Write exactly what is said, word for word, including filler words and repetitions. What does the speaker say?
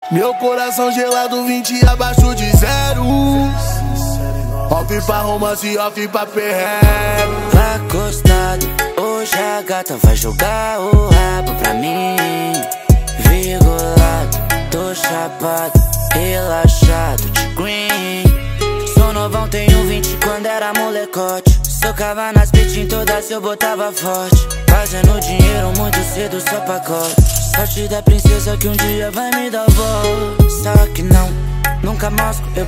Meu coração gelado, vinte abaixo de zero. Off pra romance, off pra perreco. Lá acostado, hoje a gata vai jogar o rabo pra mim. Virgulado, tô chapado, relaxado de green. Sou novão, tenho vinte quando era molecote. Socava nas beats todas, eu botava forte. Fazendo dinheiro muito cedo, só pacote. Sorte da princesa que um dia vai me dar voz. Só que não, nunca mosco, eu